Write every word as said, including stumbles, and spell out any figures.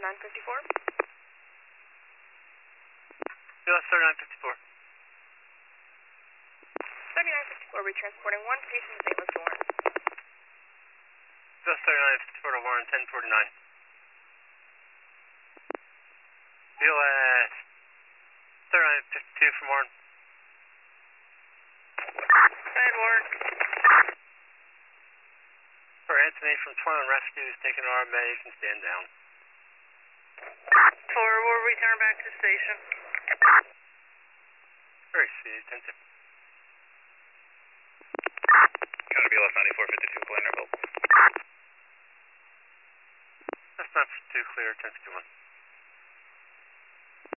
thirty-nine fifty-four. U S thirty-nine fifty-four. thirty-nine fifty-four, retransporting one patient to Saint Louis to Warren. U S thirty-nine fifty-four to Warren, ten forty-nine. U S thirty-nine fifty-two from Warren. Bad Warren. For Anthony from twenty-one Rescue is taking R M A, you can stand down. four will return back to station. Very sweet, ten fifty. Counter B L S ninety-four fifty-two, clear interval. That's not too clear, ten fifty-one.